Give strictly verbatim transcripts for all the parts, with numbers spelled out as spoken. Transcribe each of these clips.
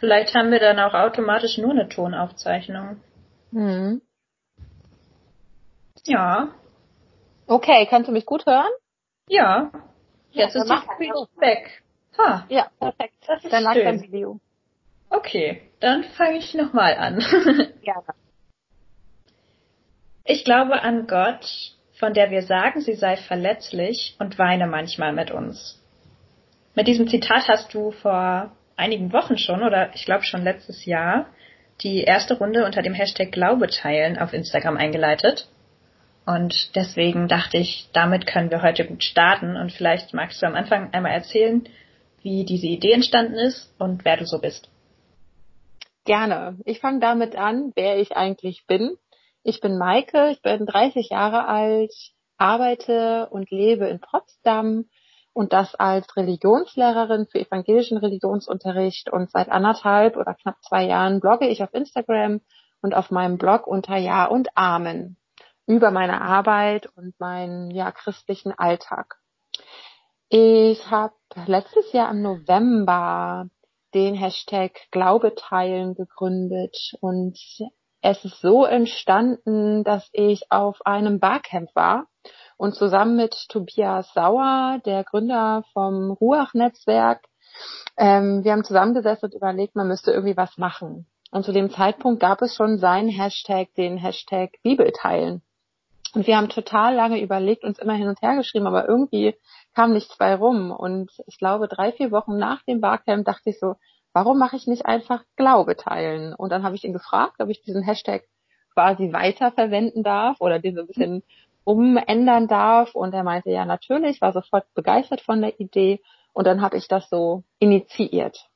Vielleicht haben wir dann auch automatisch nur eine Tonaufzeichnung. Mhm. Ja. Okay, kannst du mich gut hören? Ja. Ja, Jetzt dann ist die mach mal Freak los. weg. Ha. Ja, perfekt. Das ist Dann lag beim schön. Video. Okay, dann fange ich nochmal an. Gerne. Ich glaube an Gott, von der wir sagen, sie sei verletzlich und weine manchmal mit uns. Mit diesem Zitat hast du vor einigen Wochen schon, oder ich glaube schon letztes Jahr, die erste Runde unter dem Hashtag Glaube teilen auf Instagram eingeleitet. Und deswegen dachte ich, damit können wir heute gut starten. Und vielleicht magst du am Anfang einmal erzählen, wie diese Idee entstanden ist und wer du so bist. Gerne. Ich fange damit an, wer ich eigentlich bin. Ich bin Maike, ich bin dreißig Jahre alt, arbeite und lebe in Potsdam und das als Religionslehrerin für evangelischen Religionsunterricht und seit anderthalb oder knapp zwei Jahren blogge ich auf Instagram und auf meinem Blog unter Ja und Amen über meine Arbeit und meinen ja christlichen Alltag. Ich habe letztes Jahr im November den Hashtag Glaube teilen gegründet und es ist so entstanden, dass ich auf einem Barcamp war und zusammen mit Tobias Sauer, der Gründer vom Ruach-Netzwerk, ähm, wir haben zusammengesessen und überlegt, man müsste irgendwie was machen. Und zu dem Zeitpunkt gab es schon seinen Hashtag, den Hashtag Bibel teilen. Und wir haben total lange überlegt, uns immer hin und her geschrieben, aber irgendwie kam nichts bei rum. Und ich glaube, drei, vier Wochen nach dem Barcamp dachte ich so, warum mache ich nicht einfach Glaube teilen? Und dann habe ich ihn gefragt, ob ich diesen Hashtag quasi weiterverwenden darf oder den so ein bisschen umändern darf. Und er meinte, ja, natürlich, war sofort begeistert von der Idee. Und dann habe ich das so initiiert.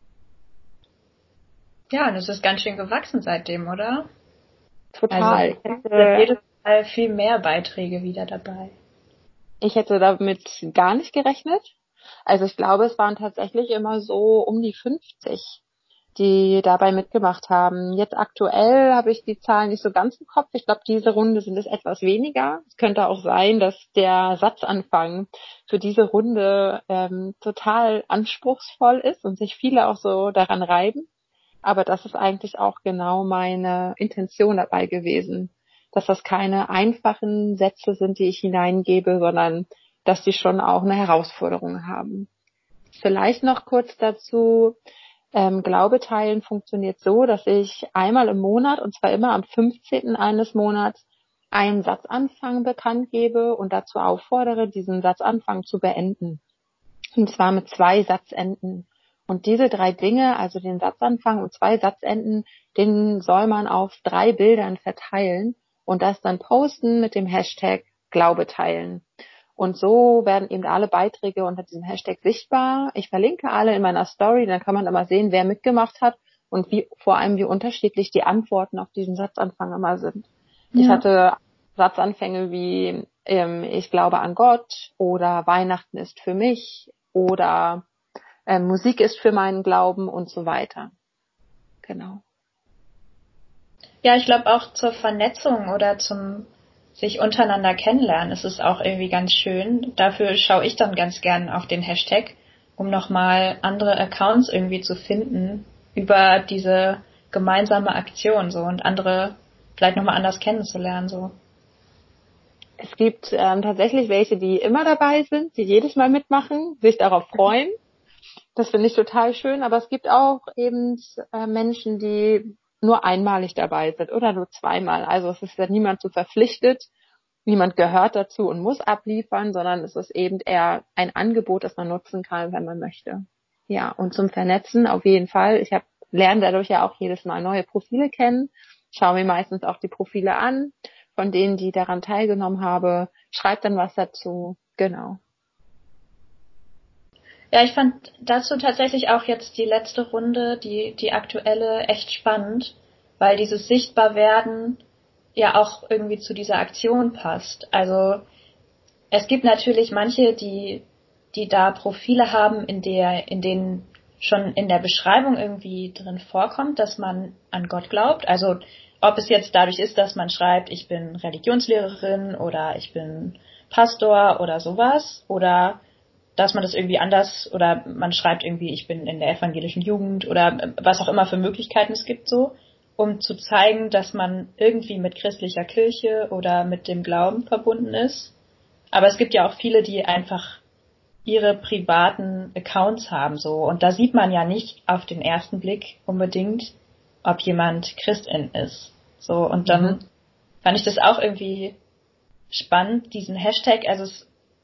Ja, und es ist ganz schön gewachsen seitdem, oder? Total. Also es sind jedes Mal viel mehr Beiträge wieder dabei. Ich hätte damit gar nicht gerechnet. Also ich glaube, es waren tatsächlich immer so um die fünfzig, die dabei mitgemacht haben. Jetzt aktuell habe ich die Zahlen nicht so ganz im Kopf. Ich glaube, diese Runde sind es etwas weniger. Es könnte auch sein, dass der Satzanfang für diese Runde ähm, total anspruchsvoll ist und sich viele auch so daran reiben. Aber das ist eigentlich auch genau meine Intention dabei gewesen, dass das keine einfachen Sätze sind, die ich hineingebe, sondern dass die schon auch eine Herausforderung haben. Vielleicht noch kurz dazu, ähm, Glaube teilen funktioniert so, dass ich einmal im Monat, und zwar immer am fünfzehnten eines Monats, einen Satzanfang bekannt gebe und dazu auffordere, diesen Satzanfang zu beenden. Und zwar mit zwei Satzenden. Und diese drei Dinge, also den Satzanfang und zwei Satzenden, den soll man auf drei Bildern verteilen und das dann posten mit dem Hashtag Glaube teilen. Und so werden eben alle Beiträge unter diesem Hashtag sichtbar. Ich verlinke alle in meiner Story, dann kann man immer sehen, wer mitgemacht hat und wie, vor allem wie unterschiedlich die Antworten auf diesen Satzanfang immer sind. Ja. Ich hatte Satzanfänge wie ähm, ich glaube an Gott oder Weihnachten ist für mich oder äh, Musik ist für meinen Glauben und so weiter. Genau. Ja, ich glaube auch zur Vernetzung oder zum sich untereinander kennenlernen ist es auch irgendwie ganz schön. Dafür schaue ich dann ganz gern auf den Hashtag, um nochmal andere Accounts irgendwie zu finden über diese gemeinsame Aktion so und andere vielleicht nochmal anders kennenzulernen so. Es gibt ähm, tatsächlich welche, die immer dabei sind, die jedes Mal mitmachen, sich darauf freuen. Das finde ich total schön, aber es gibt auch eben äh, Menschen, die nur einmalig dabei sind oder nur zweimal. Also es ist ja niemand zu verpflichtet, niemand gehört dazu und muss abliefern, sondern es ist eben eher ein Angebot, das man nutzen kann, wenn man möchte. Ja, und zum Vernetzen auf jeden Fall. Ich habe lerne dadurch ja auch jedes Mal neue Profile kennen, schaue mir meistens auch die Profile an, von denen, die daran teilgenommen haben, schreibe dann was dazu. Genau. Ja, ich fand dazu tatsächlich auch jetzt die letzte Runde, die, die aktuelle, echt spannend, weil dieses Sichtbarwerden ja auch irgendwie zu dieser Aktion passt. Also es gibt natürlich manche, die, die da Profile haben, in der, in denen schon in der Beschreibung irgendwie drin vorkommt, dass man an Gott glaubt. Also ob es jetzt dadurch ist, dass man schreibt, ich bin Religionslehrerin oder ich bin Pastor oder sowas, oder dass man das irgendwie anders oder man schreibt irgendwie, ich bin in der evangelischen Jugend oder was auch immer für Möglichkeiten es gibt so, um zu zeigen, dass man irgendwie mit christlicher Kirche oder mit dem Glauben verbunden ist. Aber es gibt ja auch viele, die einfach ihre privaten Accounts haben so und da sieht man ja nicht auf den ersten Blick unbedingt, ob jemand Christin ist. So und dann mhm. fand ich das auch irgendwie spannend, diesen Hashtag, also es,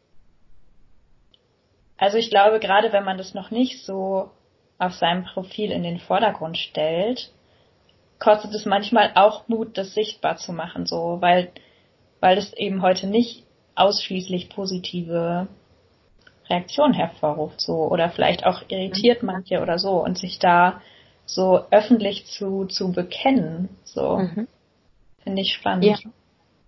also ich glaube, gerade wenn man das noch nicht so auf seinem Profil in den Vordergrund stellt, kostet es manchmal auch Mut, das sichtbar zu machen, so, weil, weil es eben heute nicht ausschließlich positive Reaktionen hervorruft, so, oder vielleicht auch irritiert manche oder so, und sich da so öffentlich zu, zu bekennen, so, mhm. finde ich spannend. Ja.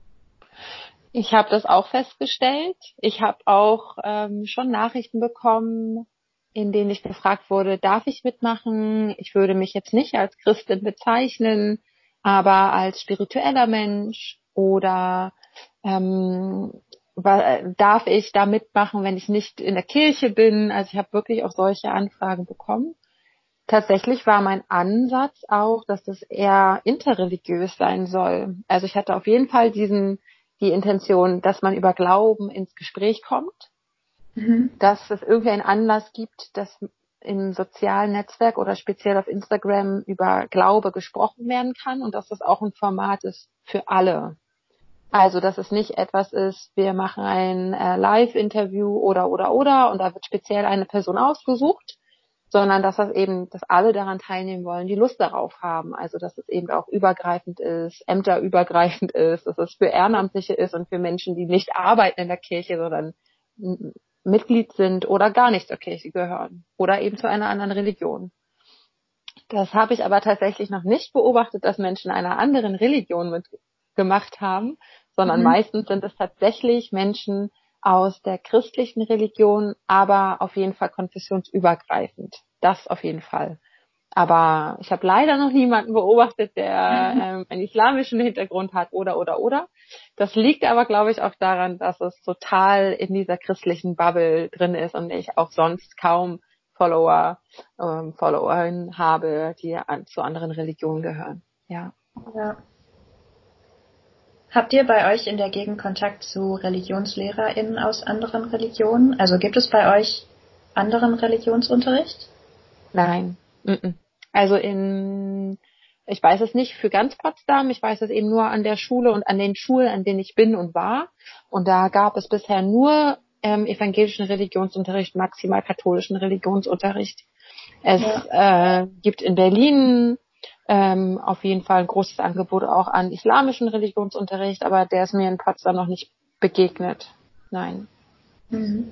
Ich habe das auch festgestellt. Ich habe auch ähm, schon Nachrichten bekommen, in denen ich gefragt wurde, darf ich mitmachen? Ich würde mich jetzt nicht als Christin bezeichnen, aber als spiritueller Mensch oder ähm, darf ich da mitmachen, wenn ich nicht in der Kirche bin? Also ich habe wirklich auch solche Anfragen bekommen. Tatsächlich war mein Ansatz auch, dass das eher interreligiös sein soll. Also ich hatte auf jeden Fall diesen die Intention, dass man über Glauben ins Gespräch kommt, mhm. dass es irgendwie einen Anlass gibt, dass im sozialen Netzwerk oder speziell auf Instagram über Glaube gesprochen werden kann und dass das auch ein Format ist für alle. Also, dass es nicht etwas ist, wir machen ein äh, Live-Interview oder, oder, oder und da wird speziell eine Person ausgesucht, sondern dass das eben, dass alle daran teilnehmen wollen, die Lust darauf haben. Also, dass es eben auch übergreifend ist, ämterübergreifend ist, dass es für Ehrenamtliche ist und für Menschen, die nicht arbeiten in der Kirche, sondern m- Mitglied sind oder gar nicht zur Kirche gehören oder eben zu einer anderen Religion. Das habe ich aber tatsächlich noch nicht beobachtet, dass Menschen einer anderen Religion mitgemacht haben, sondern mhm. meistens sind es tatsächlich Menschen aus der christlichen Religion, aber auf jeden Fall konfessionsübergreifend. Das auf jeden Fall. Aber ich habe leider noch niemanden beobachtet, der ähm, einen islamischen Hintergrund hat oder, oder, oder. Das liegt aber, glaube ich, auch daran, dass es total in dieser christlichen Bubble drin ist und ich auch sonst kaum Follower, ähm, Followerinnen habe, die an, zu anderen Religionen gehören. Ja. Ja. Habt ihr bei euch in der Gegend Kontakt zu ReligionslehrerInnen aus anderen Religionen? Also gibt es bei euch anderen Religionsunterricht? Nein. Mm-mm. Also in, ich weiß es nicht für ganz Potsdam, ich weiß es eben nur an der Schule und an den Schulen, an denen ich bin und war. Und da gab es bisher nur ähm, evangelischen Religionsunterricht, maximal katholischen Religionsunterricht. Es ja. äh, gibt in Berlin ähm, auf jeden Fall ein großes Angebot auch an islamischen Religionsunterricht, aber der ist mir in Potsdam noch nicht begegnet. Nein. Mhm.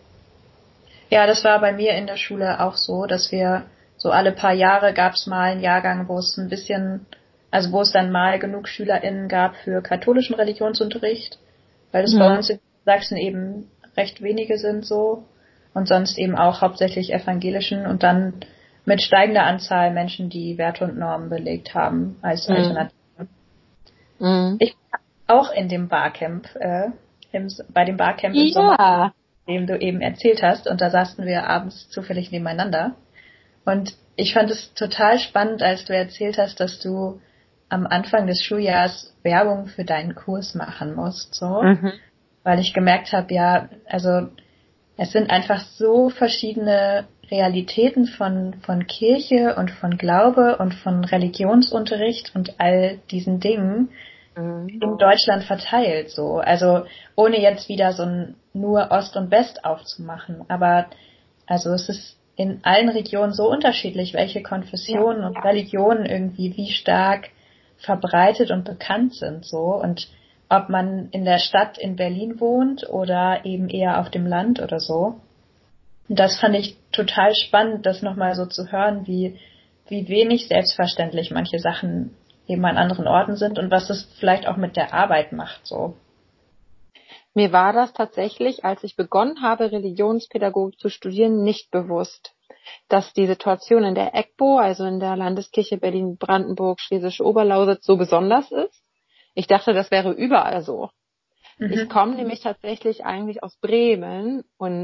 Ja, das war bei mir in der Schule auch so, dass wir so alle paar Jahre gab es mal einen Jahrgang, wo es ein bisschen, also wo es dann mal genug SchülerInnen gab für katholischen Religionsunterricht, weil es mhm. bei uns in Sachsen eben recht wenige sind so und sonst eben auch hauptsächlich evangelischen und dann mit steigender Anzahl Menschen, die Werte und Normen belegt haben als mhm. Alternative. Mhm. Ich war auch in dem Barcamp, äh, im, bei dem Barcamp im ja. Sommer, dem du eben erzählt hast, und da saßen wir abends zufällig nebeneinander. Und ich fand es total spannend, als du erzählt hast, dass du am Anfang des Schuljahrs Werbung für deinen Kurs machen musst, so, mhm. weil ich gemerkt habe, ja, also es sind einfach so verschiedene Realitäten von von Kirche und von Glaube und von Religionsunterricht und all diesen Dingen mhm. in Deutschland verteilt, so, also ohne jetzt wieder so ein nur Ost und West aufzumachen, aber also es ist in allen Regionen so unterschiedlich, welche Konfessionen ja. und Religionen irgendwie wie stark verbreitet und bekannt sind, so, und ob man in der Stadt in Berlin wohnt oder eben eher auf dem Land oder so. Und das fand ich total spannend, das nochmal so zu hören, wie, wie wenig selbstverständlich manche Sachen eben an anderen Orten sind und was es vielleicht auch mit der Arbeit macht, so. Mir war das tatsächlich, als ich begonnen habe, Religionspädagogik zu studieren, nicht bewusst, dass die Situation in der EGBO, also in der Landeskirche Berlin-Brandenburg, Schlesische Oberlausitz, so besonders ist. Ich dachte, das wäre überall so. Mhm. Ich komme nämlich tatsächlich eigentlich aus Bremen und das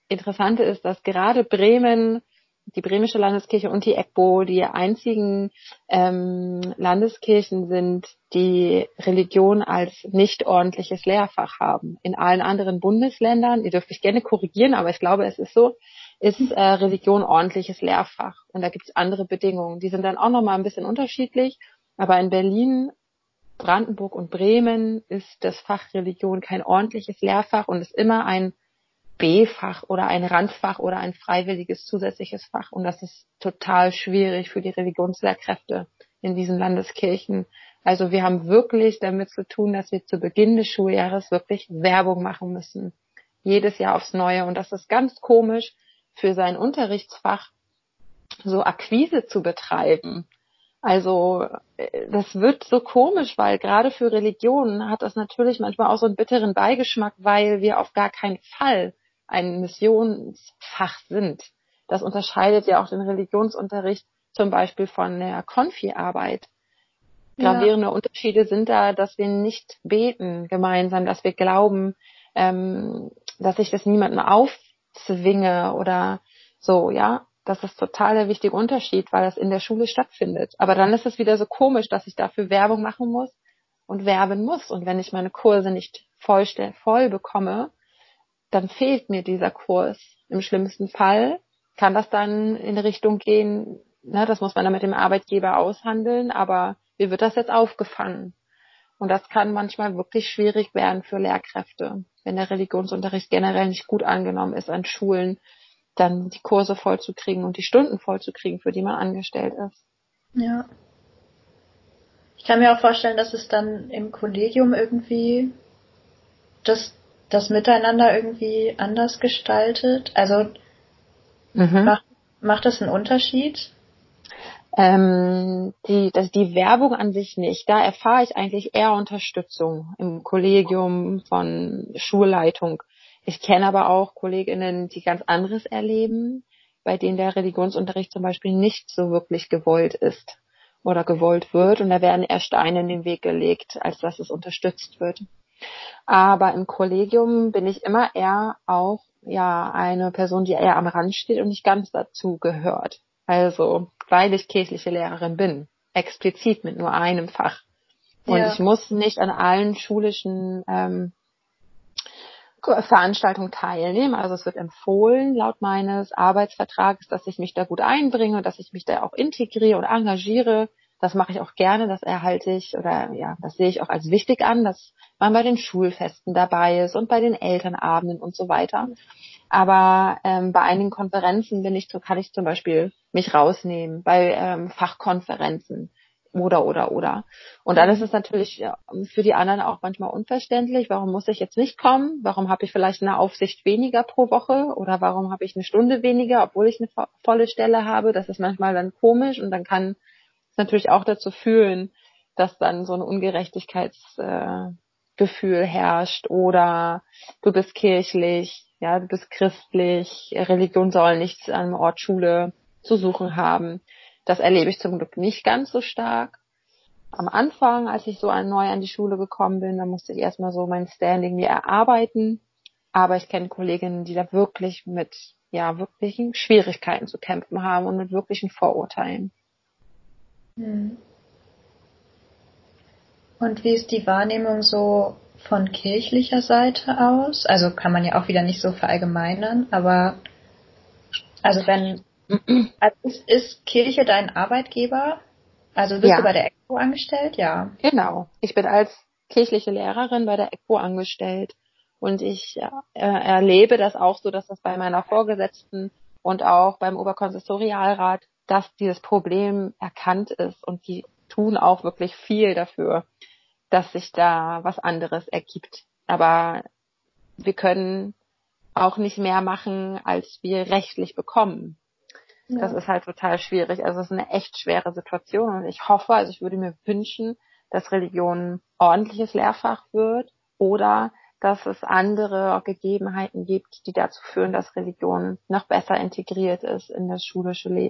Interessante ist, dass gerade Bremen, die Bremische Landeskirche und die E G B O die einzigen ähm, Landeskirchen sind, die Religion als nicht ordentliches Lehrfach haben. In allen anderen Bundesländern, ihr dürft mich gerne korrigieren, aber ich glaube, es ist so, ist äh, Religion ordentliches Lehrfach. Und da gibt es andere Bedingungen. Die sind dann auch nochmal ein bisschen unterschiedlich. Aber in Berlin, Brandenburg und Bremen ist das Fach Religion kein ordentliches Lehrfach und ist immer ein B-Fach oder ein Randfach oder ein freiwilliges zusätzliches Fach. Und das ist total schwierig für die Religionslehrkräfte in diesen Landeskirchen. Also wir haben wirklich damit zu tun, dass wir zu Beginn des Schuljahres wirklich Werbung machen müssen. Jedes Jahr aufs Neue. Und das ist ganz komisch, für sein Unterrichtsfach so Akquise zu betreiben. Also das wird so komisch, weil gerade für Religionen hat das natürlich manchmal auch so einen bitteren Beigeschmack, weil wir auf gar keinen Fall ein Missionsfach sind. Das unterscheidet ja auch den Religionsunterricht zum Beispiel von der Konfi-Arbeit. Gravierende ja. Unterschiede sind da, dass wir nicht beten gemeinsam, dass wir glauben, ähm, dass ich das niemandem aufzwinge oder so, ja. Das ist total der wichtige Unterschied, weil das in der Schule stattfindet. Aber dann ist es wieder so komisch, dass ich dafür Werbung machen muss und werben muss. Und wenn ich meine Kurse nicht voll, voll bekomme, dann fehlt mir dieser Kurs. Im schlimmsten Fall kann das dann in Richtung gehen, ne, das muss man dann mit dem Arbeitgeber aushandeln, aber wie wird das jetzt aufgefangen? Und das kann manchmal wirklich schwierig werden für Lehrkräfte, wenn der Religionsunterricht generell nicht gut angenommen ist an Schulen, dann die Kurse vollzukriegen und die Stunden vollzukriegen, für die man angestellt ist. Ja. Ich kann mir auch vorstellen, dass es dann im Kollegium irgendwie das, das Miteinander irgendwie anders gestaltet. Also mhm. macht, macht das einen Unterschied? Ähm, die, das, die Werbung an sich nicht. Da erfahre ich eigentlich eher Unterstützung im Kollegium von Schulleitung. Ich kenne aber auch KollegInnen, die ganz anderes erleben, bei denen der Religionsunterricht zum Beispiel nicht so wirklich gewollt ist oder gewollt wird. Und da werden eher Steine in den Weg gelegt, als dass es unterstützt wird. Aber im Kollegium bin ich immer eher auch ja eine Person, die eher am Rand steht und nicht ganz dazu gehört. Also, weil ich kirchliche Lehrerin bin, explizit mit nur einem Fach. Und ja. ich muss nicht an allen schulischen ähm, Veranstaltungen teilnehmen. Also es wird empfohlen, laut meines Arbeitsvertrages, dass ich mich da gut einbringe, dass ich mich da auch integriere und engagiere. Das mache ich auch gerne, das erhalte ich oder ja, das sehe ich auch als wichtig an, dass man bei den Schulfesten dabei ist und bei den Elternabenden und so weiter. Aber ähm, bei einigen Konferenzen bin ich, kann ich zum Beispiel mich rausnehmen, bei ähm, Fachkonferenzen oder, oder, oder. Und dann ist es natürlich für die anderen auch manchmal unverständlich, warum muss ich jetzt nicht kommen? Warum habe ich vielleicht eine Aufsicht weniger pro Woche? Oder warum habe ich eine Stunde weniger, obwohl ich eine volle Stelle habe? Das ist manchmal dann komisch und dann kann es natürlich auch dazu führen, dass dann so ein Ungerechtigkeitsgefühl äh, herrscht oder du bist kirchlich, ja, du bist christlich, Religion soll nichts an Ort Schule zu suchen haben. Das erlebe ich zum Glück nicht ganz so stark. Am Anfang, als ich so neu an die Schule gekommen bin, da musste ich erstmal so mein Standing mir erarbeiten. Aber ich kenne Kolleginnen, die da wirklich mit, ja, wirklichen Schwierigkeiten zu kämpfen haben und mit wirklichen Vorurteilen. Und wie ist die Wahrnehmung so von kirchlicher Seite aus? Also kann man ja auch wieder nicht so verallgemeinern, aber also wenn also ist, ist Kirche dein Arbeitgeber? Also bist ja. du bei der E G B O angestellt? Ja. Genau. Ich bin als kirchliche Lehrerin bei der E G B O angestellt und ich äh, erlebe das auch so, dass das bei meiner Vorgesetzten und auch beim Oberkonsistorialrat, dass dieses Problem erkannt ist und die tun auch wirklich viel dafür, dass sich da was anderes ergibt. Aber wir können auch nicht mehr machen, als wir rechtlich bekommen. Ja. Das ist halt total schwierig. Also es ist eine echt schwere Situation und ich hoffe, also ich würde mir wünschen, dass Religion ordentliches Lehrfach wird oder dass es andere Gegebenheiten gibt, die dazu führen, dass Religion noch besser integriert ist in das schulische Leben.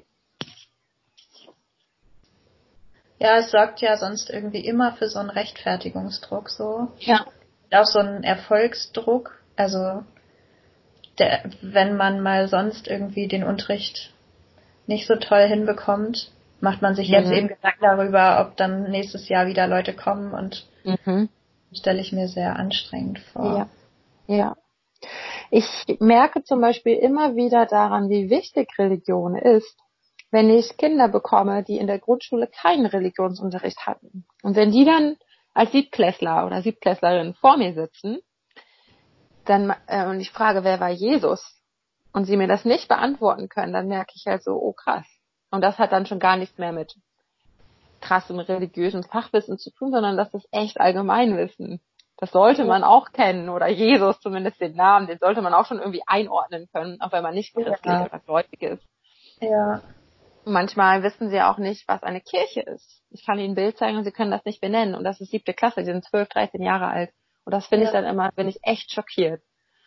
Ja, es sorgt ja sonst irgendwie immer für so einen Rechtfertigungsdruck so. Ja. Auch so einen Erfolgsdruck. Also der, wenn man mal sonst irgendwie den Unterricht nicht so toll hinbekommt, macht man sich mhm. jetzt eben Gedanken darüber, ob dann nächstes Jahr wieder Leute kommen und mhm. stelle ich mir sehr anstrengend vor. Ja. ja. Ich merke zum Beispiel immer wieder daran, wie wichtig Religion ist, wenn ich Kinder bekomme, die in der Grundschule keinen Religionsunterricht hatten. Und wenn die dann als Siebtklässler oder Siebtklässlerin vor mir sitzen, dann äh, und ich frage, wer war Jesus? Und sie mir das nicht beantworten können, dann merke ich halt so, oh krass. Und das hat dann schon gar nichts mehr mit krassem religiösen Fachwissen zu tun, sondern das ist echt Allgemeinwissen. Das sollte man auch kennen, oder Jesus, zumindest den Namen, den sollte man auch schon irgendwie einordnen können, auch wenn man nicht christlich ja. oder gläubig ist. Ja. Manchmal wissen sie auch nicht, was eine Kirche ist. Ich kann ihnen ein Bild zeigen und sie können das nicht benennen. Und das ist siebte Klasse, die sind zwölf, dreizehn Jahre alt. Und das finde ja. ich dann immer, bin ich echt schockiert.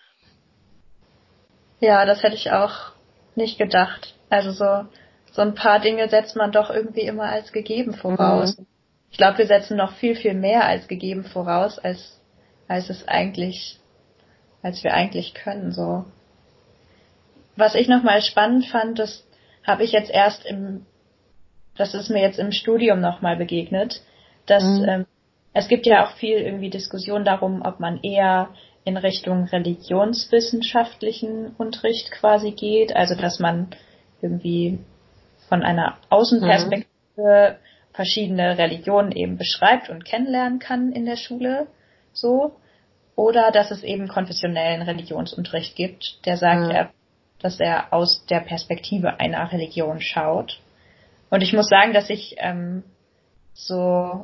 Ja, das hätte ich auch nicht gedacht. Also so, so ein paar Dinge setzt man doch irgendwie immer als gegeben voraus. Mhm. Ich glaube, wir setzen noch viel, viel mehr als gegeben voraus, als, als es eigentlich, als wir eigentlich können, so. Was ich nochmal spannend fand, das habe ich jetzt erst im, das ist mir jetzt im Studium nochmal begegnet, dass, mhm. ähm, es gibt ja auch viel irgendwie Diskussion darum, ob man eher in Richtung religionswissenschaftlichen Unterricht quasi geht, also dass man irgendwie von einer Außenperspektive mhm. verschiedene Religionen eben beschreibt und kennenlernen kann in der Schule, so, oder dass es eben konfessionellen Religionsunterricht gibt, der sagt, mhm. er, dass er aus der Perspektive einer Religion schaut. Und ich muss sagen, dass ich ähm, so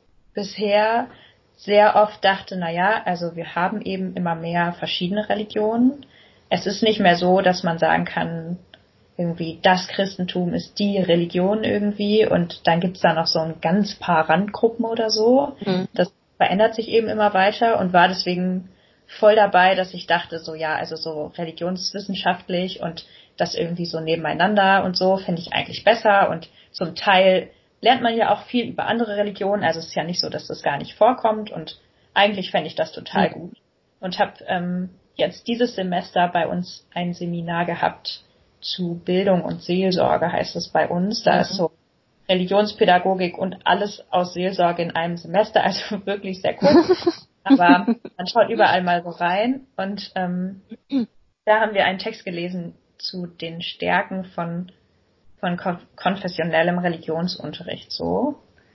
bisher sehr oft dachte, na ja, also wir haben eben immer mehr verschiedene Religionen. Es ist nicht mehr so, dass man sagen kann, irgendwie das Christentum ist die Religion irgendwie und dann gibt's da noch so ein ganz paar Randgruppen oder so. Mhm. Das verändert sich eben immer weiter und war deswegen voll dabei, dass ich dachte, so ja, also so religionswissenschaftlich und das irgendwie so nebeneinander und so finde ich eigentlich besser und zum Teil lernt man ja auch viel über andere Religionen, also es ist ja nicht so, dass das gar nicht vorkommt und eigentlich fände ich das total mhm. gut. Und habe ähm, jetzt dieses Semester bei uns ein Seminar gehabt zu Bildung und Seelsorge, heißt es bei uns. Da mhm. ist so Religionspädagogik und alles aus Seelsorge in einem Semester, also wirklich sehr cool. Aber man schaut überall mal so rein und ähm, da haben wir einen Text gelesen zu den Stärken von von konfessionellem Religionsunterricht so,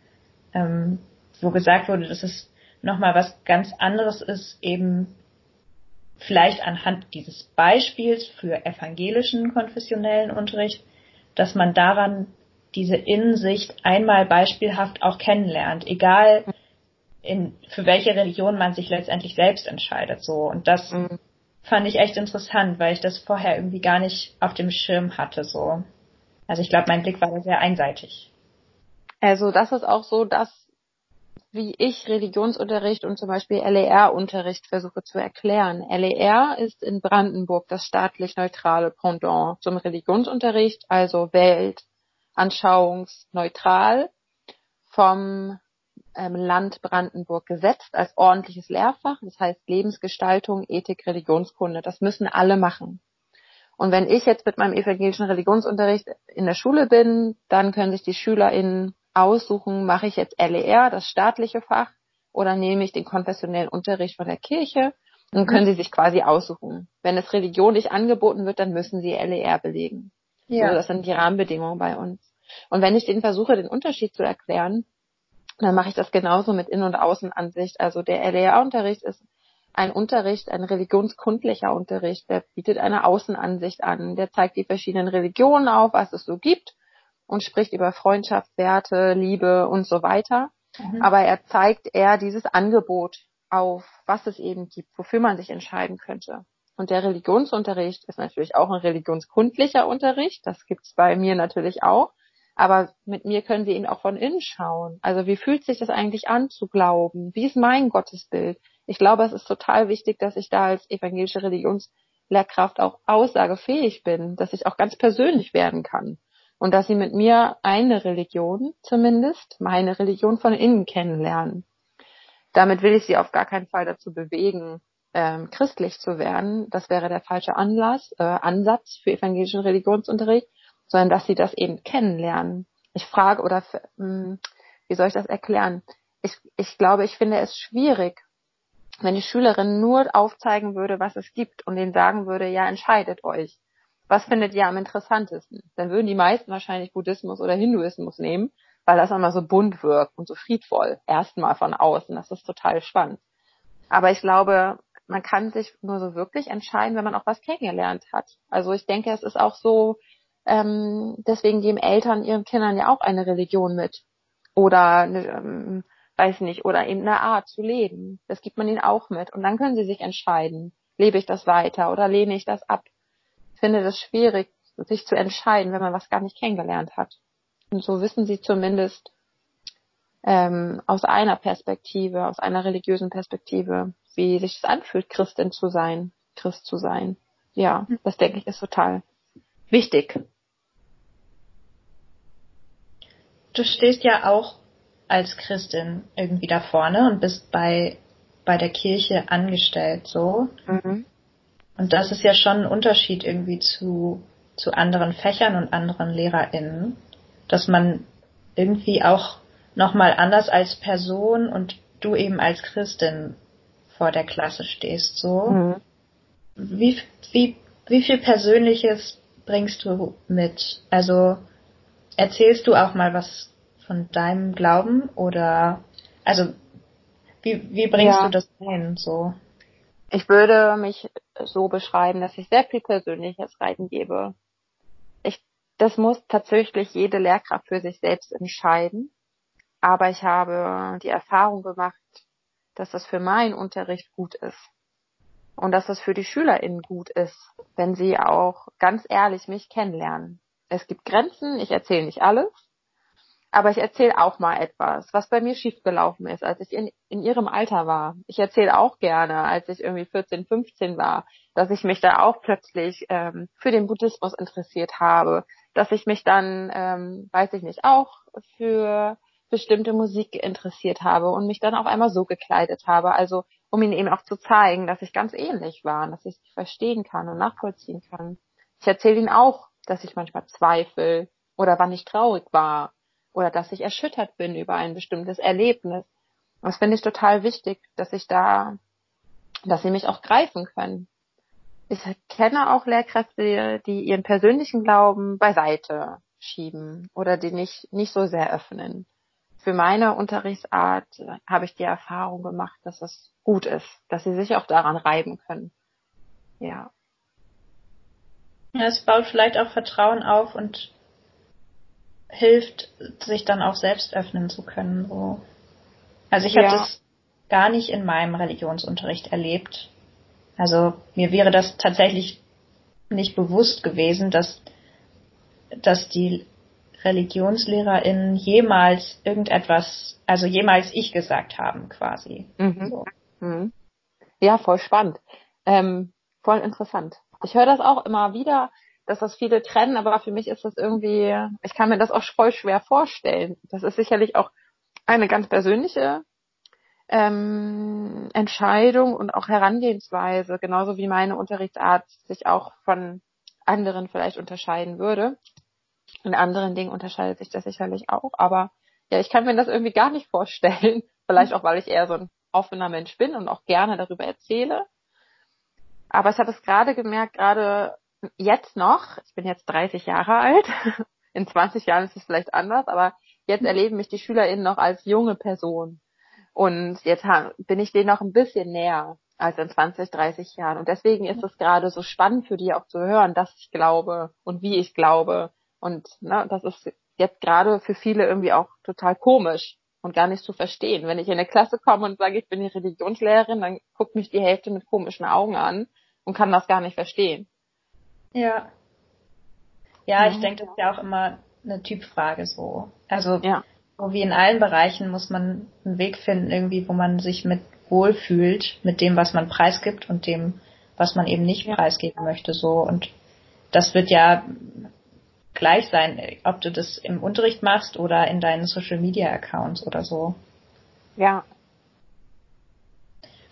ähm, wo gesagt wurde, dass es nochmal was ganz anderes ist, eben vielleicht anhand dieses Beispiels für evangelischen konfessionellen Unterricht, dass man daran diese Innensicht einmal beispielhaft auch kennenlernt, egal in, für welche Religion man sich letztendlich selbst entscheidet, so. Und das mhm. fand ich echt interessant, weil ich das vorher irgendwie gar nicht auf dem Schirm hatte, so. Also ich glaube, mein Blick war da sehr einseitig. Also das ist auch so, dass wie ich Religionsunterricht und zum Beispiel L E R-Unterricht versuche zu erklären. L E R ist in Brandenburg das staatlich neutrale Pendant zum Religionsunterricht, also weltanschauungsneutral vom ähm, Land Brandenburg gesetzt als ordentliches Lehrfach. Das heißt Lebensgestaltung, Ethik, Religionskunde. Das müssen alle machen. Und wenn ich jetzt mit meinem evangelischen Religionsunterricht in der Schule bin, dann können sich die SchülerInnen aussuchen, mache ich jetzt L E R, das staatliche Fach, oder nehme ich den konfessionellen Unterricht von der Kirche, und dann können sie sich quasi aussuchen. Wenn es Religion nicht angeboten wird, dann müssen sie L E R belegen. Ja. So, das sind die Rahmenbedingungen bei uns. Und wenn ich denen versuche, den Unterschied zu erklären, dann mache ich das genauso mit Innen- und Außenansicht. Also der L E R-Unterricht ist ein Unterricht, ein religionskundlicher Unterricht, der bietet eine Außenansicht an, der zeigt die verschiedenen Religionen auf, was es so gibt und spricht über Freundschaft, Werte, Liebe und so weiter. Mhm. Aber er zeigt eher dieses Angebot auf, was es eben gibt, wofür man sich entscheiden könnte. Und der Religionsunterricht ist natürlich auch ein religionskundlicher Unterricht, das gibt's bei mir natürlich auch. Aber mit mir können sie ihn auch von innen schauen. Also wie fühlt sich das eigentlich an zu glauben? Wie ist mein Gottesbild? Ich glaube, es ist total wichtig, dass ich da als evangelische Religionslehrkraft auch aussagefähig bin, dass ich auch ganz persönlich werden kann. Und dass sie mit mir eine Religion zumindest, meine Religion von innen kennenlernen. Damit will ich sie auf gar keinen Fall dazu bewegen, ähm, christlich zu werden, das wäre der falsche Anlass, äh, Ansatz für evangelischen Religionsunterricht, sondern dass sie das eben kennenlernen. Ich frage oder mh, wie soll ich das erklären? Ich, ich glaube, ich finde es schwierig, wenn die Schülerin nur aufzeigen würde, was es gibt und denen sagen würde, ja, entscheidet euch. Was findet ihr am interessantesten? Dann würden die meisten wahrscheinlich Buddhismus oder Hinduismus nehmen, weil das immer so bunt wirkt und so friedvoll. Erstmal von außen. Das ist total spannend. Aber ich glaube, man kann sich nur so wirklich entscheiden, wenn man auch was kennengelernt hat. Also ich denke, es ist auch so, ähm, deswegen geben Eltern ihren Kindern ja auch eine Religion mit. Oder eine, ähm, weiß nicht, oder eben eine Art zu leben. Das gibt man ihnen auch mit. Und dann können sie sich entscheiden, lebe ich das weiter oder lehne ich das ab. Ich finde das schwierig, sich zu entscheiden, wenn man was gar nicht kennengelernt hat. Und so wissen sie zumindest ähm, aus einer Perspektive, aus einer religiösen Perspektive, wie sich es anfühlt, Christin zu sein, Christ zu sein. Ja, das denke ich ist total wichtig. Du stehst ja auch als Christin irgendwie da vorne und bist bei, bei der Kirche angestellt, so. Mhm. Und das ist ja schon ein Unterschied irgendwie zu, zu anderen Fächern und anderen LehrerInnen, dass man irgendwie auch nochmal anders als Person und du eben als Christin vor der Klasse stehst, so. Mhm. Wie, wie, wie viel Persönliches bringst du mit? Also, erzählst du auch mal was von deinem Glauben oder, also, wie, wie bringst du Ja, das ein, so? ich würde mich so beschreiben, dass ich sehr viel Persönliches reingebe. Ich, das muss tatsächlich jede Lehrkraft für sich selbst entscheiden. Aber ich habe die Erfahrung gemacht, dass das für meinen Unterricht gut ist. Und dass das für die SchülerInnen gut ist, wenn sie auch ganz ehrlich mich kennenlernen. Es gibt Grenzen, ich erzähle nicht alles, aber ich erzähle auch mal etwas, was bei mir schiefgelaufen ist, als ich in, in ihrem Alter war. Ich erzähle auch gerne, als ich irgendwie vierzehn, fünfzehn war, dass ich mich da auch plötzlich ähm, für den Buddhismus interessiert habe, dass ich mich dann, ähm, weiß ich nicht, auch für bestimmte Musik interessiert habe und mich dann auf einmal so gekleidet habe. Also um ihnen eben auch zu zeigen, dass ich ganz ähnlich war, dass ich sie verstehen kann und nachvollziehen kann. Ich erzähle ihnen auch, dass ich manchmal zweifle oder wann ich traurig war oder dass ich erschüttert bin über ein bestimmtes Erlebnis. Das finde ich total wichtig, dass ich da, dass sie mich auch greifen können. Ich kenne auch Lehrkräfte, die ihren persönlichen Glauben beiseite schieben oder die nicht, nicht so sehr öffnen. Für meine Unterrichtsart habe ich die Erfahrung gemacht, dass es gut ist, dass sie sich auch daran reiben können. Ja. Ja, es baut vielleicht auch Vertrauen auf und hilft, sich dann auch selbst öffnen zu können. So. Also ich habe Ja. das gar nicht in meinem Religionsunterricht erlebt. Also mir wäre das tatsächlich nicht bewusst gewesen, dass, dass die ReligionslehrerInnen jemals irgendetwas, also jemals ich gesagt haben quasi. Mhm. So. Mhm. Ja, voll spannend. Ähm, voll interessant. Ich höre das auch immer wieder, dass das viele trennen, aber für mich ist das irgendwie, ich kann mir das auch voll schwer vorstellen. Das ist sicherlich auch eine ganz persönliche ähm, Entscheidung und auch Herangehensweise, genauso wie meine Unterrichtsart sich auch von anderen vielleicht unterscheiden würde. In anderen Dingen unterscheidet sich das sicherlich auch, aber ja, ich kann mir das irgendwie gar nicht vorstellen. Vielleicht auch, weil ich eher so ein offener Mensch bin und auch gerne darüber erzähle. Aber ich habe es gerade gemerkt, gerade jetzt noch, ich bin jetzt dreißig Jahre alt, in zwanzig Jahren ist es vielleicht anders, aber jetzt erleben mich die SchülerInnen noch als junge Person. Und jetzt bin ich denen noch ein bisschen näher als in zwanzig, dreißig Jahren. Und deswegen ist es gerade so spannend für die auch zu hören, dass ich glaube und wie ich glaube. Und ne, das ist jetzt gerade für viele irgendwie auch total komisch und gar nicht zu verstehen. Wenn ich in eine Klasse komme und sage, ich bin die Religionslehrerin, dann guckt mich die Hälfte mit komischen Augen an und kann das gar nicht verstehen. Ja. Ja, ich Ja. denke, das ist ja auch immer eine Typfrage so. Also, Ja. so wie in allen Bereichen muss man einen Weg finden, irgendwie, wo man sich mit wohlfühlt, mit dem, was man preisgibt und dem, was man eben nicht Ja. preisgeben möchte, so. Und das wird ja gleich sein, ob du das im Unterricht machst oder in deinen Social Media Accounts oder so. Ja.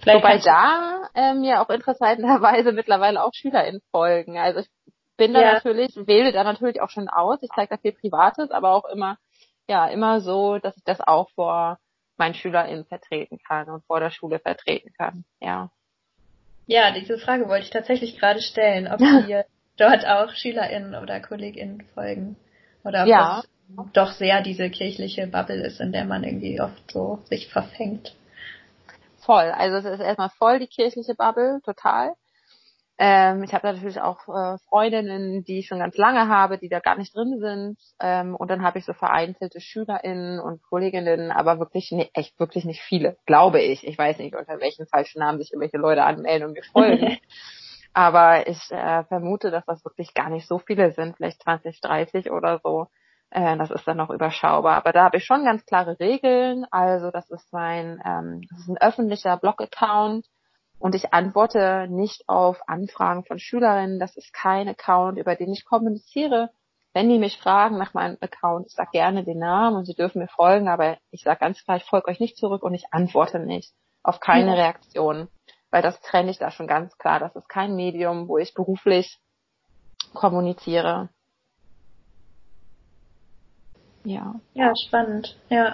Vielleicht Wobei kannst du, da ähm, ja auch interessanterweise mittlerweile auch SchülerInnen folgen. Also ich bin da ja, natürlich, wähle da natürlich auch schon aus. Ich zeige da viel Privates, aber auch immer, ja, immer so, dass ich das auch vor meinen SchülerInnen vertreten kann und vor der Schule vertreten kann. Ja. ja, diese Frage wollte ich tatsächlich gerade stellen, ob dir dort auch SchülerInnen oder KollegInnen folgen. Oder ob Ja, das doch sehr diese kirchliche Bubble ist, in der man irgendwie oft so sich verfängt. voll. Also es ist erstmal voll die kirchliche Bubble, total. Ähm, ich habe natürlich auch äh, Freundinnen, die ich schon ganz lange habe, die da gar nicht drin sind. Ähm, und dann habe ich so vereinzelte SchülerInnen und Kolleginnen, aber wirklich ne, echt wirklich nicht viele, glaube ich. Ich weiß nicht, unter welchen falschen Namen sich irgendwelche Leute anmelden und mir folgen. Aber ich äh, vermute, dass das wirklich gar nicht so viele sind, vielleicht zwanzig, dreißig oder so. Äh, das ist dann noch überschaubar. Aber da habe ich schon ganz klare Regeln. Also das ist mein, ähm, das ist ein öffentlicher Blog-Account und ich antworte nicht auf Anfragen von Schülerinnen. Das ist kein Account, über den ich kommuniziere. Wenn die mich fragen nach meinem Account, ich sage gerne den Namen und sie dürfen mir folgen, aber ich sage ganz klar, ich folge euch nicht zurück und ich antworte nicht auf keine Ja. Reaktion, weil das trenne ich da schon ganz klar. Das ist kein Medium, wo ich beruflich kommuniziere. Ja. Ja, spannend. Ja.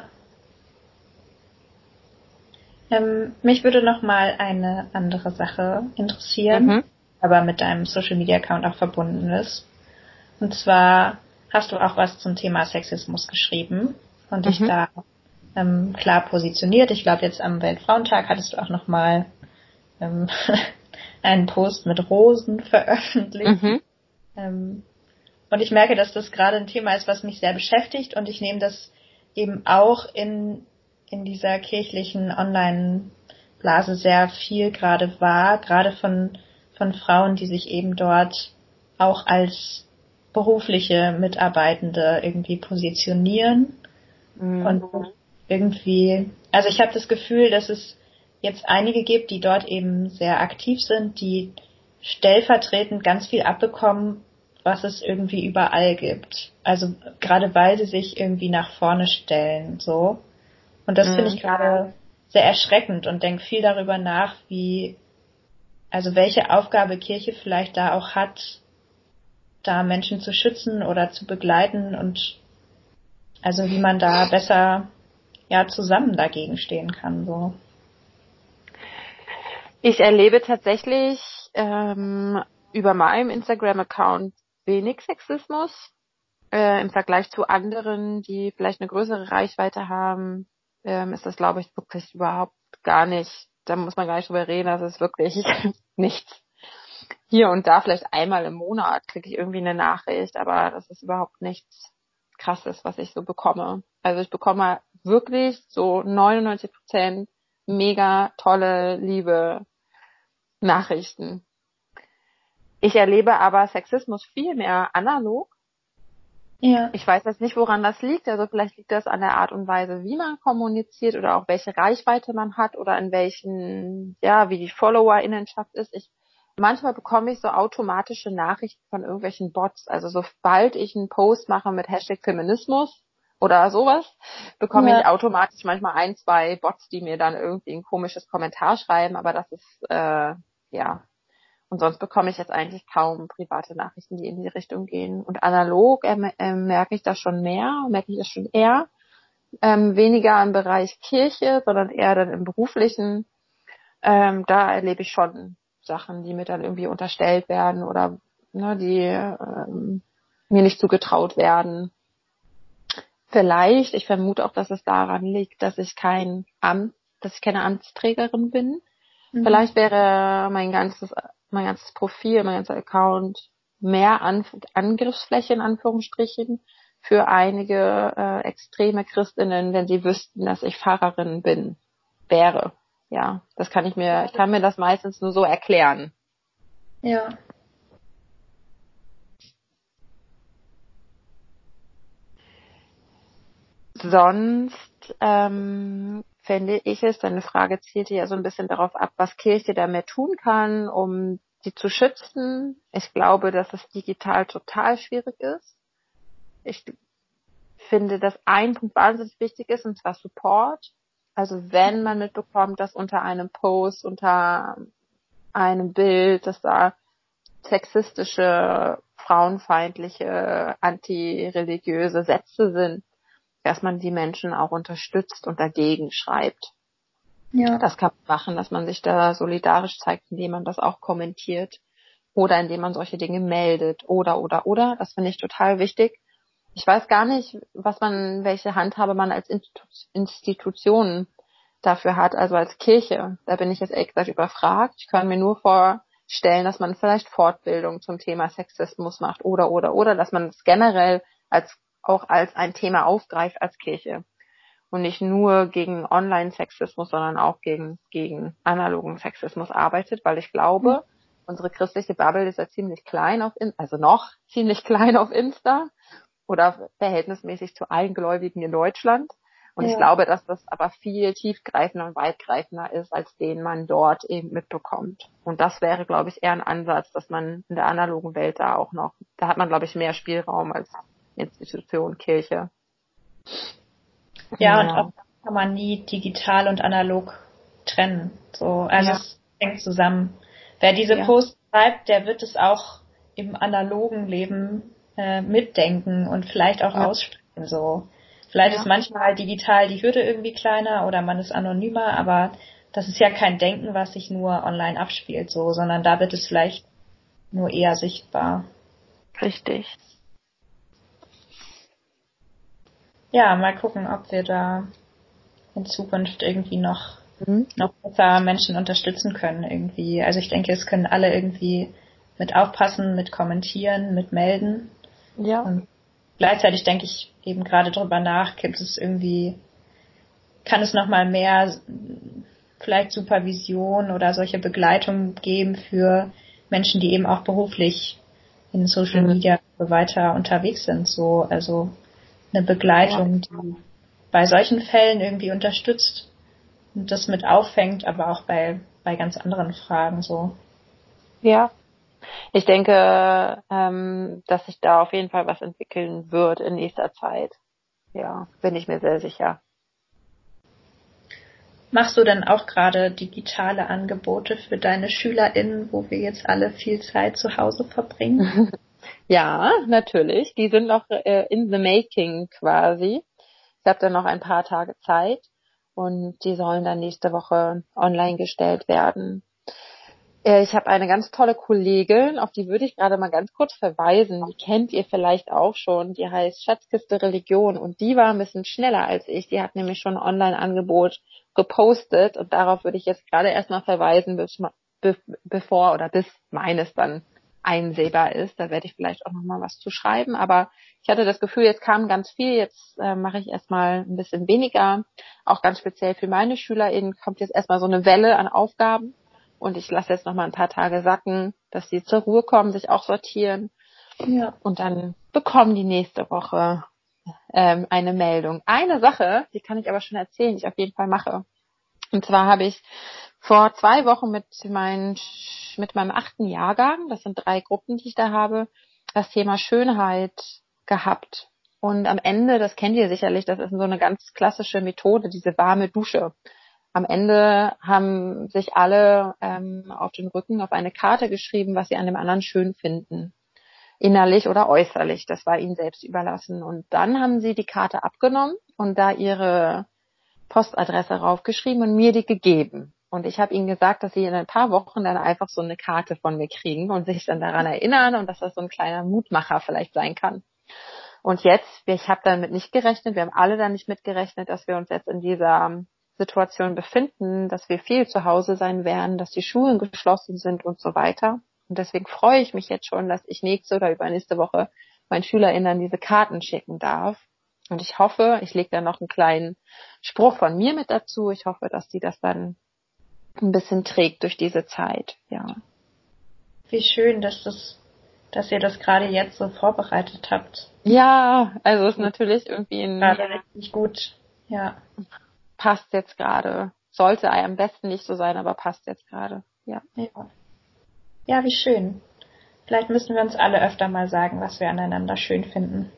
Ähm, mich würde noch mal eine andere Sache interessieren, Mhm. aber mit deinem Social Media Account auch verbunden ist. Und zwar hast du auch was zum Thema Sexismus geschrieben und dich Mhm. da ähm, klar positioniert. Ich glaube, jetzt am Weltfrauentag hattest du auch noch mal ähm, einen Post mit Rosen veröffentlicht. Mhm. Ähm, und ich merke, dass das gerade ein Thema ist, was mich sehr beschäftigt und ich nehme das eben auch in, in dieser kirchlichen Online-Blase sehr viel gerade wahr, gerade von, von Frauen, die sich eben dort auch als berufliche Mitarbeitende irgendwie positionieren Mhm. und irgendwie, also ich habe das Gefühl, dass es jetzt einige gibt, die dort eben sehr aktiv sind, die stellvertretend ganz viel abbekommen, was es irgendwie überall gibt. Also gerade weil sie sich irgendwie nach vorne stellen, so. Und das finde Mhm. ich gerade sehr erschreckend und denke viel darüber nach, wie, also welche Aufgabe Kirche vielleicht da auch hat, da Menschen zu schützen oder zu begleiten und also wie man da besser ja zusammen dagegen stehen kann, so. Ich erlebe tatsächlich ähm, über meinem Instagram-Account wenig Sexismus äh, im Vergleich zu anderen, die vielleicht eine größere Reichweite haben. Ähm, ist das, glaube ich, wirklich überhaupt gar nicht. Da muss man gar nicht drüber reden. Das ist wirklich nichts. Hier und da vielleicht einmal im Monat kriege ich irgendwie eine Nachricht, aber das ist überhaupt nichts Krasses, was ich so bekomme. Also ich bekomme wirklich so neunundneunzig Prozent mega tolle, liebe Nachrichten. Ich erlebe aber Sexismus viel mehr analog. Ja. Ich weiß jetzt nicht, woran das liegt. Also vielleicht liegt das an der Art und Weise, wie man kommuniziert oder auch welche Reichweite man hat oder in welchen, ja, wie die FollowerInnenschaft ist. Ich, manchmal bekomme ich so automatische Nachrichten von irgendwelchen Bots. Also sobald ich einen Post mache mit Hashtag Feminismus oder sowas, bekomme Ja. ich automatisch manchmal ein, zwei Bots, die mir dann irgendwie ein komisches Kommentar schreiben. Aber das ist, äh, ja, und sonst bekomme ich jetzt eigentlich kaum private Nachrichten, die in die Richtung gehen. Und analog ähm, ähm, merke ich das schon mehr, merke ich das schon eher. Ähm, weniger im Bereich Kirche, sondern eher dann im beruflichen. Ähm, da erlebe ich schon Sachen, die mir dann irgendwie unterstellt werden oder ne, die ähm, mir nicht zugetraut werden. Vielleicht, ich vermute auch, dass es daran liegt, dass ich kein Amt, dass ich keine Amtsträgerin bin. Mhm. Vielleicht wäre mein ganzes, mein ganzes Profil, mein ganzer Account mehr Anf Angriffsfläche in Anführungsstrichen für einige äh, extreme Christinnen, wenn sie wüssten, dass ich Pfarrerin bin, wäre. Ja, das kann ich mir, ich kann mir das meistens nur so erklären. Ja. Sonst ähm, fände ich es, deine Frage zielte ja so ein bisschen darauf ab, was Kirche da mehr tun kann, um sie zu schützen. Ich glaube, dass es digital total schwierig ist. Ich finde, dass ein Punkt wahnsinnig wichtig ist, und zwar Support. Also wenn man mitbekommt, dass unter einem Post, unter einem Bild, dass da sexistische, frauenfeindliche, antireligiöse Sätze sind, dass man die Menschen auch unterstützt und dagegen schreibt. Ja. Das kann man machen, dass man sich da solidarisch zeigt, indem man das auch kommentiert oder indem man solche Dinge meldet oder, oder, oder. Das finde ich total wichtig. Ich weiß gar nicht, was man, welche Handhabe man als Institution dafür hat, also als Kirche. Da bin ich jetzt ehrlich gesagt überfragt. Ich kann mir nur vorstellen, dass man vielleicht Fortbildung zum Thema Sexismus macht oder, oder, oder, dass man es generell als, auch als ein Thema aufgreift als Kirche. Und nicht nur gegen Online-Sexismus, sondern auch gegen, gegen analogen Sexismus arbeitet, weil ich glaube, mhm. unsere christliche Bubble ist ja ziemlich klein auf, In- also noch ziemlich klein auf Insta oder verhältnismäßig zu allen Gläubigen in Deutschland. Und ja. ich glaube, dass das aber viel tiefgreifender und weitgreifender ist, als den man dort eben mitbekommt. Und das wäre, glaube ich, eher ein Ansatz, dass man in der analogen Welt da auch noch, da hat man, glaube ich, mehr Spielraum als Institution, Kirche. Ja, ja, und auch kann man nie digital und analog trennen. So, also ja. es hängt zusammen. Wer diese ja. Posts schreibt, der wird es auch im analogen Leben äh, mitdenken und vielleicht auch ja. aussprechen. So, vielleicht ja. ist manchmal digital die Hürde irgendwie kleiner oder man ist anonymer, aber das ist ja kein Denken, was sich nur online abspielt, so, sondern da wird es vielleicht nur eher sichtbar. Richtig. Ja, mal gucken, ob wir da in Zukunft irgendwie noch, mhm. noch besser Menschen unterstützen können irgendwie. Also ich denke, es können alle irgendwie mit aufpassen, mit kommentieren, mit melden. Ja. Und gleichzeitig denke ich eben gerade drüber nach, gibt es irgendwie, kann es noch mal mehr vielleicht Supervision oder solche Begleitung geben für Menschen, die eben auch beruflich in Social mhm. Media und so weiter unterwegs sind. So, also eine Begleitung, ja. die bei solchen Fällen irgendwie unterstützt und das mit auffängt, aber auch bei, bei ganz anderen Fragen so. Ja, ich denke, ähm, dass sich da auf jeden Fall was entwickeln wird in nächster Zeit. Ja, bin ich mir sehr sicher. Machst du denn auch gerade digitale Angebote für deine SchülerInnen, wo wir jetzt alle viel Zeit zu Hause verbringen? Ja, natürlich. Die sind noch äh, in the making quasi. Ich habe dann noch ein paar Tage Zeit und die sollen dann nächste Woche online gestellt werden. Äh, ich habe eine ganz tolle Kollegin, auf die würde ich gerade mal ganz kurz verweisen. Die kennt ihr vielleicht auch schon. Die heißt Schatzkiste Religion und die war ein bisschen schneller als ich. Die hat nämlich schon ein Online-Angebot gepostet und darauf würde ich jetzt gerade erstmal verweisen, bis, be, bevor oder bis meines dann einsehbar ist. Da werde ich vielleicht auch nochmal was zu schreiben. Aber ich hatte das Gefühl, jetzt kam ganz viel. Jetzt äh, mache ich erstmal ein bisschen weniger. Auch ganz speziell für meine SchülerInnen kommt jetzt erstmal so eine Welle an Aufgaben. Und ich lasse jetzt nochmal ein paar Tage sacken, dass die zur Ruhe kommen, sich auch sortieren. Ja. Und dann bekommen die nächste Woche ähm, eine Meldung. Eine Sache, die kann ich aber schon erzählen, die ich auf jeden Fall mache. Und zwar habe ich vor zwei Wochen mit, meinen, mit meinem achten Jahrgang, das sind drei Gruppen, die ich da habe, das Thema Schönheit gehabt. Und am Ende, das kennt ihr sicherlich, das ist so eine ganz klassische Methode, diese warme Dusche. Am Ende haben sich alle ähm, auf den Rücken auf eine Karte geschrieben, was sie an dem anderen schön finden. Innerlich oder äußerlich, das war ihnen selbst überlassen. Und dann haben sie die Karte abgenommen und da ihre Postadresse raufgeschrieben und mir die gegeben. Und ich habe ihnen gesagt, dass sie in ein paar Wochen dann einfach so eine Karte von mir kriegen und sich dann daran erinnern und dass das so ein kleiner Mutmacher vielleicht sein kann. Und jetzt, ich habe damit nicht gerechnet, wir haben alle da nicht mitgerechnet, dass wir uns jetzt in dieser Situation befinden, dass wir viel zu Hause sein werden, dass die Schulen geschlossen sind und so weiter. Und deswegen freue ich mich jetzt schon, dass ich nächste oder übernächste Woche meinen SchülerInnen diese Karten schicken darf. Und ich hoffe, ich lege da noch einen kleinen Spruch von mir mit dazu. Ich hoffe, dass die das dann ein bisschen trägt durch diese Zeit, ja. Wie schön, dass das, dass ihr das gerade jetzt so vorbereitet habt. Ja, also ist natürlich irgendwie ein... Gerade richtig gut, ja. Passt jetzt gerade. Sollte am besten nicht so sein, aber passt jetzt gerade, ja. Ja. Ja, wie schön. Vielleicht müssen wir uns alle öfter mal sagen, was wir aneinander schön finden.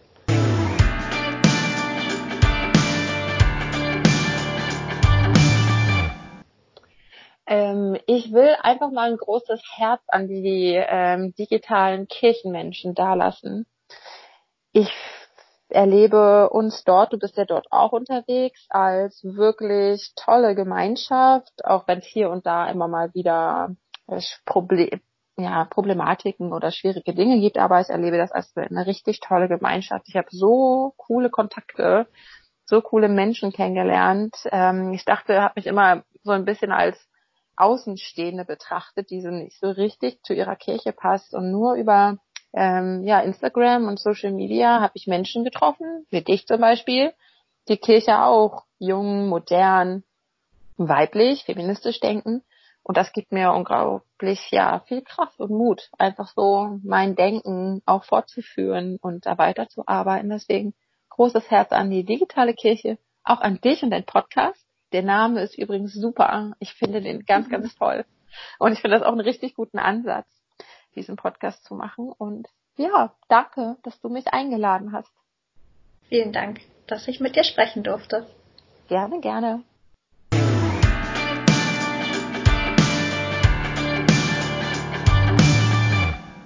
Ähm, ich will einfach mal ein großes Herz an die ähm, digitalen Kirchenmenschen dalassen. Ich erlebe uns dort, du bist ja dort auch unterwegs, als wirklich tolle Gemeinschaft, auch wenn es hier und da immer mal wieder äh, Problem, ja, Problematiken oder schwierige Dinge gibt, aber ich erlebe das als eine richtig tolle Gemeinschaft. Ich habe so coole Kontakte, so coole Menschen kennengelernt. Ähm, ich dachte, habe mich immer so ein bisschen als Außenstehende betrachtet, die so nicht so richtig zu ihrer Kirche passt, und nur über ähm, ja, Instagram und Social Media habe ich Menschen getroffen, wie dich zum Beispiel, die Kirche auch jung, modern, weiblich, feministisch denken. Und das gibt mir unglaublich, ja, viel Kraft und Mut, einfach so mein Denken auch fortzuführen und da weiterzuarbeiten. Deswegen großes Herz an die digitale Kirche, auch an dich und dein Podcast. Der Name ist übrigens super. Ich finde den ganz, ganz toll. Und ich finde das auch einen richtig guten Ansatz, diesen Podcast zu machen. Und ja, danke, dass du mich eingeladen hast. Vielen Dank, dass ich mit dir sprechen durfte. Gerne, gerne.